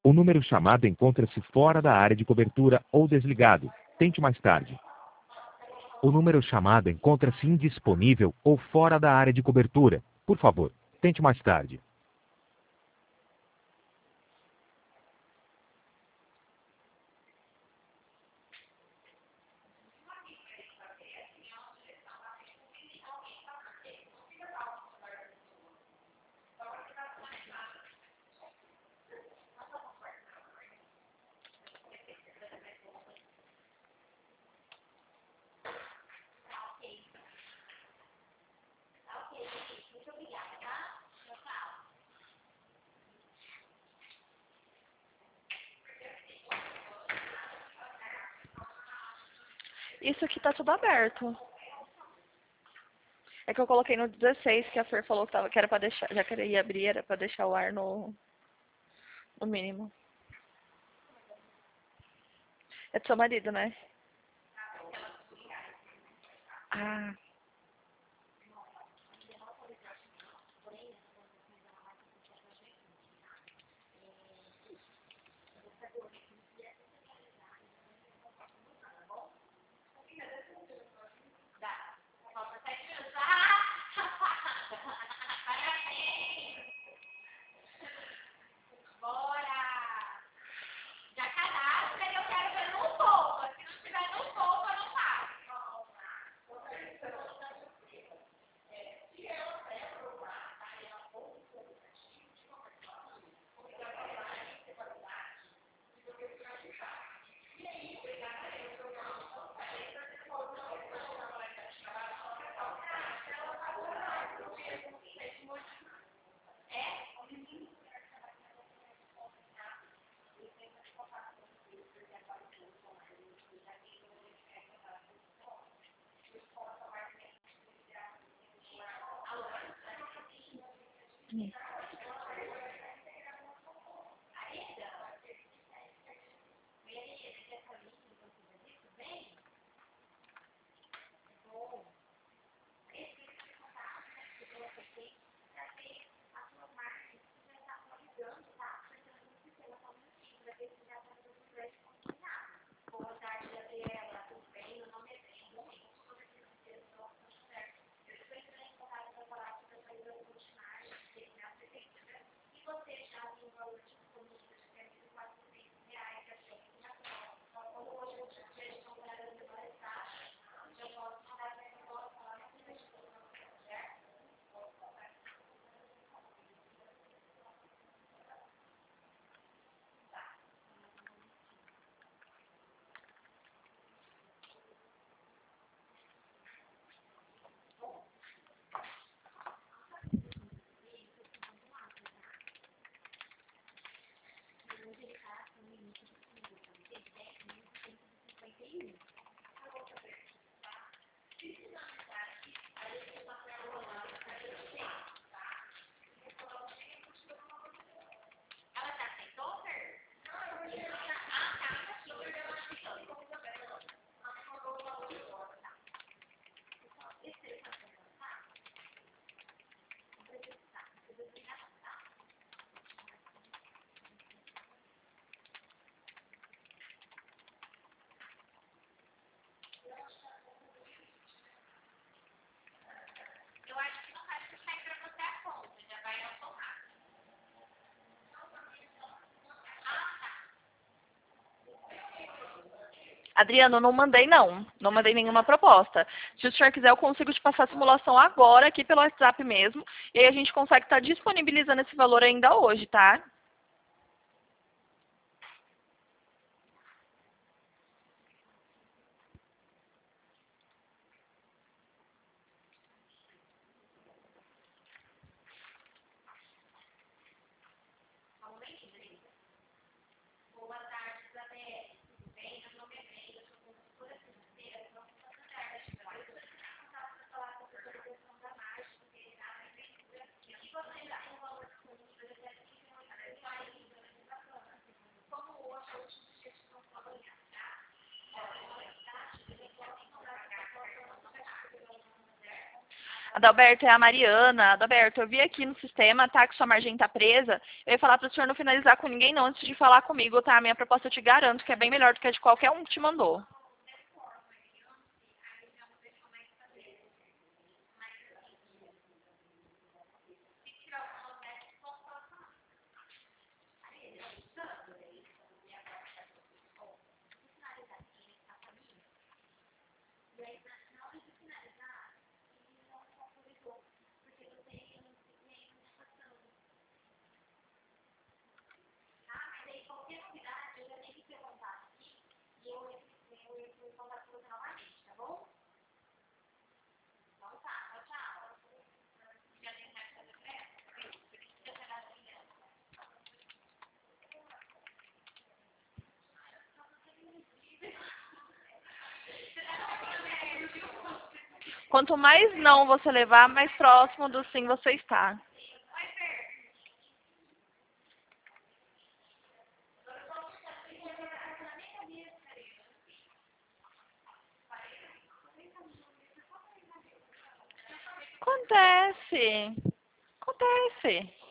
O número chamado encontra-se fora da área de cobertura ou desligado. Tente mais tarde. O número chamado encontra-se indisponível ou fora da área de cobertura. Por favor, tente mais tarde. Isso aqui tá tudo aberto. É que eu coloquei no 16, que a Fer falou que era pra deixar, já que ele ia abrir, era pra deixar o ar no mínimo. É do seu marido, né? Ah. Adriano, não mandei não. Não mandei nenhuma proposta. Se o senhor quiser, eu consigo te passar a simulação agora, aqui pelo WhatsApp mesmo. E aí a gente consegue estar disponibilizando esse valor ainda hoje, tá? Adalberto, é a Mariana. Adalberto, eu vi aqui no sistema, tá, que sua margem tá presa. Eu ia falar para o senhor não finalizar com ninguém não antes de falar comigo, tá? A minha proposta eu te garanto que é bem melhor do que a de qualquer um que te mandou. Quanto mais não você levar, mais próximo do sim você está. Acontece. Acontece.